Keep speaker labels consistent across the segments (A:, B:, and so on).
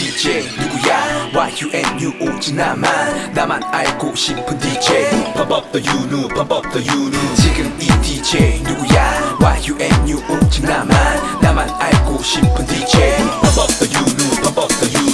A: DJ 누구야? YUNU 오직 나만 알고 싶은 DJ. Pump up the UNU, pump up the UNU. 지금 이 DJ 누구야? YUNU 오직 나만 알고 싶은 DJ. Pump up the UNU, pump up the UNU.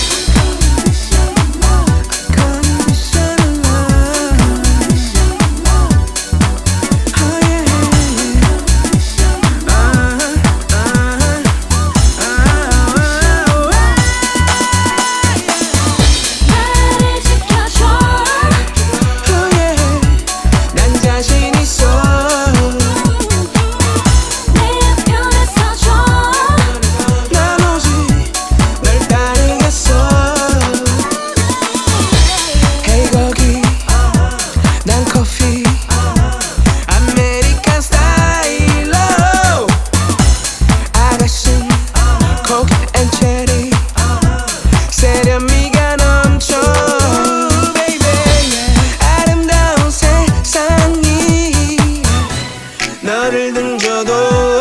B: 너를 등져도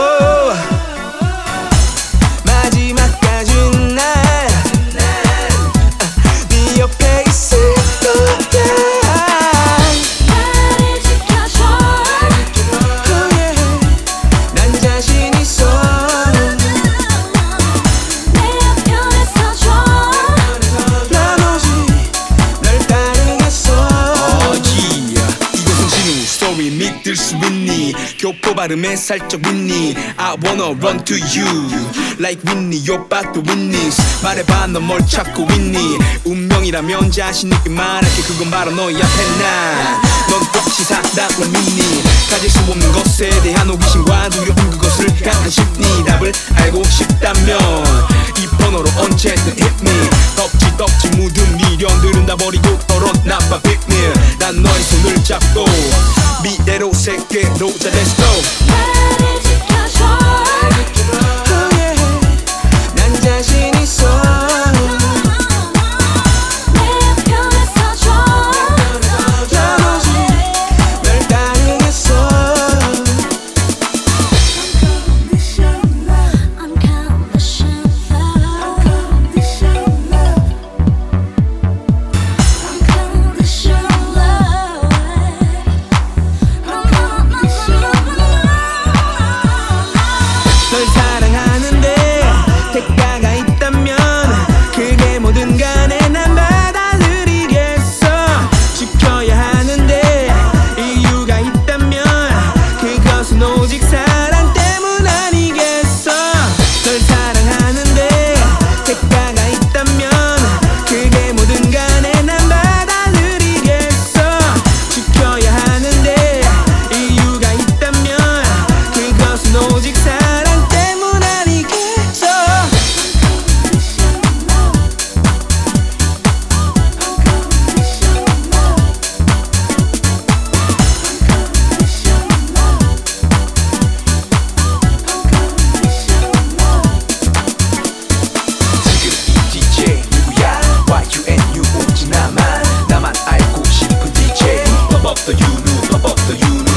B: 마지막까지 난 네 옆에 있을 거야.
C: 나를 지켜줘.
B: 난 자신 있어.
C: 내 옆에 서줘.
B: 난 오직 널 따르겠어.
A: 이것은 진우 스토리 믿을 수 있니? 교포 발음에 살짝 윈니. I wanna run to you like Whitney, 오빠도 Whitney. 말해봐 너 뭘 찾고 있니? 운명이라면 자신 있게 말할게. 그건 바로 너의 앞에 넌 혹시 사랑을 믿니? 가질 수 없는 것에 대한 호기심과 두려움, 그것을 가장 싶니? 답을 알고 싶다면 이 번호로 언제든 hit me. 덕지 묻은 미련들은 다 버리고 털어놔봐 빅밀. 난 너의 손을 잡고 미래로 세계로 자 let's go.
C: 나를 지켜줘.
B: 난 자신 있어.
C: 내 옆에 서줘.
B: 난 오직 널 따르겠어.
C: Unconditional love. Unconditional love.
B: 널 사랑하는데 대가가 있다면 그게 뭐든 간에 난 받아들이겠어. 지켜야 하는데 이유가 있다면 그것은 오직 사랑 때문 아니겠어. 널 사랑하는데 대가가 있다면 그게 뭐든 간에 난 받아들이겠어. 지켜야 하는데 이유가 있다면 그것은 오직 사랑 때문 아니겠어.
A: 지금 이 DJ 누구야? YUNU 오직 나만 알고 싶은 DJ. Pump up the UNU, pump up the UNU.